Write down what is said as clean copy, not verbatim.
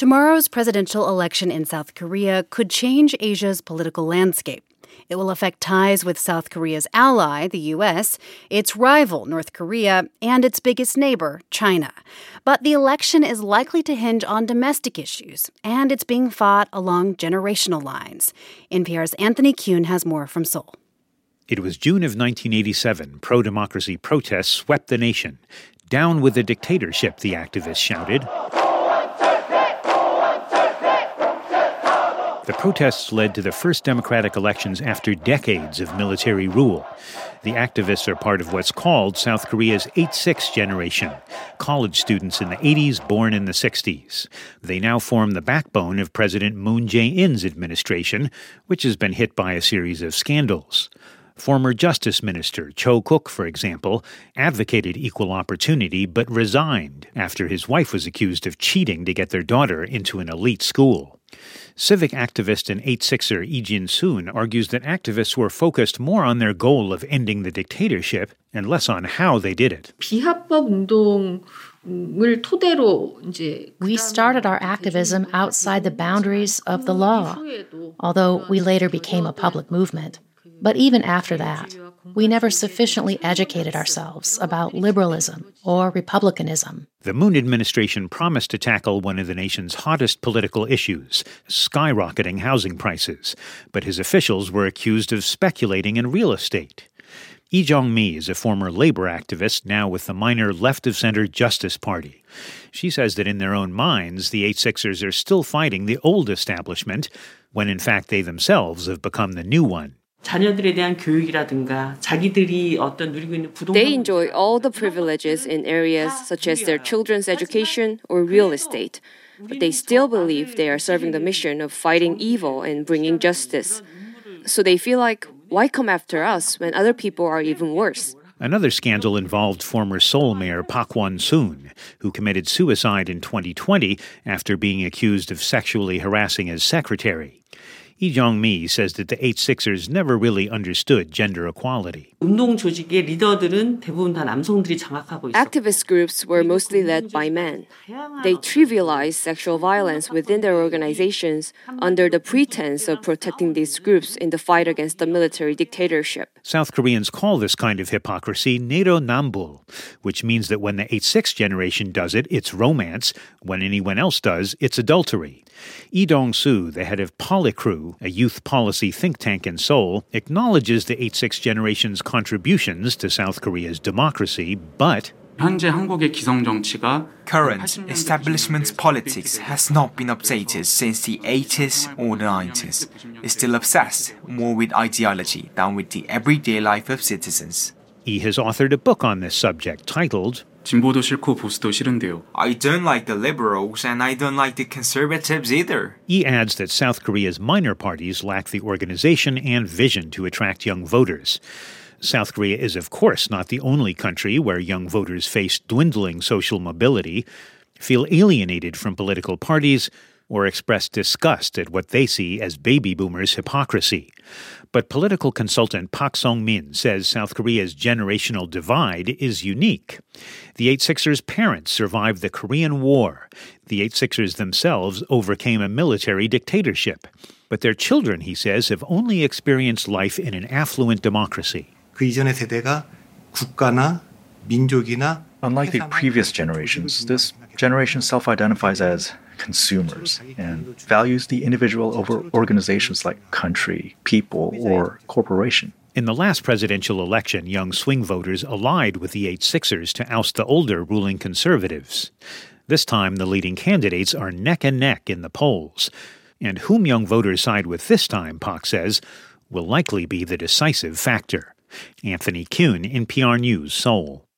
Tomorrow's presidential election in South Korea could change Asia's political landscape. It will affect ties with South Korea's ally, the U.S., its rival, North Korea, and its biggest neighbor, China. But the election is likely to hinge on domestic issues, and it's being fought along generational lines. NPR's Anthony Kuhn has more from Seoul. It was June of 1987. Pro-democracy protests swept the nation. Down with the dictatorship, the activists shouted. The protests led to the first democratic elections after decades of military rule. The activists are part of what's called South Korea's 8-6 generation, college students in the 80s born in the 60s. They now form the backbone of President Moon Jae-in's administration, which has been hit by a series of scandals. Former Justice Minister Cho Kuk, for example, advocated equal opportunity but resigned after his wife was accused of cheating to get their daughter into an elite school. Civic activist and 8-6er Lee Jin-soon argues that activists were focused more on their goal of ending the dictatorship and less on how they did it. We started our activism outside the boundaries of the law, although we later became a public movement. But even after that, we never sufficiently educated ourselves about liberalism or republicanism. The Moon administration promised to tackle one of the nation's hottest political issues, skyrocketing housing prices, but his officials were accused of speculating in real estate. Lee Jong-mi is a former labor activist, now with the minor left-of-center Justice Party. She says that in their own minds, the 8-6ers are still fighting the old establishment, when in fact they themselves have become the new one. They enjoy all the privileges in areas such as their children's education or real estate, but they still believe they are serving the mission of fighting evil and bringing justice. So they feel like, why come after us when other people are even worse? Another scandal involved former Seoul Mayor Park Won-soon, who committed suicide in 2020 after being accused of sexually harassing his secretary. Lee Jong-mi says that the 8-6ers never really understood gender equality. Activist groups were mostly led by men. They trivialized sexual violence within their organizations under the pretense of protecting these groups in the fight against the military dictatorship. South Koreans call this kind of hypocrisy 내로남불, which means that when the 8-6 generation does it, it's romance. When anyone else does, it's adultery. Lee Dong-soo, the head of Polycrew, a youth policy think tank in Seoul, acknowledges the 8-6 generation's contributions to South Korea's democracy, but current establishment politics has not been updated since the 80s or the 90s. It's still obsessed more with ideology than with the everyday life of citizens. He has authored a book on this subject titled 진보도 싫고 보수도 싫은데요. I don't like the liberals and I don't like the conservatives either. He adds that South Korea's minor parties lack the organization and vision to attract young voters. South Korea is, of course, not the only country where young voters face dwindling social mobility, feel alienated from political parties, or express disgust at what they see as baby boomers' hypocrisy. But political consultant Park Song-min says South Korea's generational divide is unique. The 8-6ers' parents survived the Korean War. The 8-6ers themselves overcame a military dictatorship. But their children, he says, have only experienced life in an affluent democracy. 그 이전의 세대가 국가나 민족이나 Unlike the previous generations, this generation self-identifies as consumers and values the individual over organizations like country, people, or corporation. In the last presidential election, young swing voters allied with the 8-6ers to oust the older ruling conservatives. This time, the leading candidates are neck and neck in the polls. And whom young voters side with this time, Park says, will likely be the decisive factor. Anthony Kuhn, NPR News, Seoul.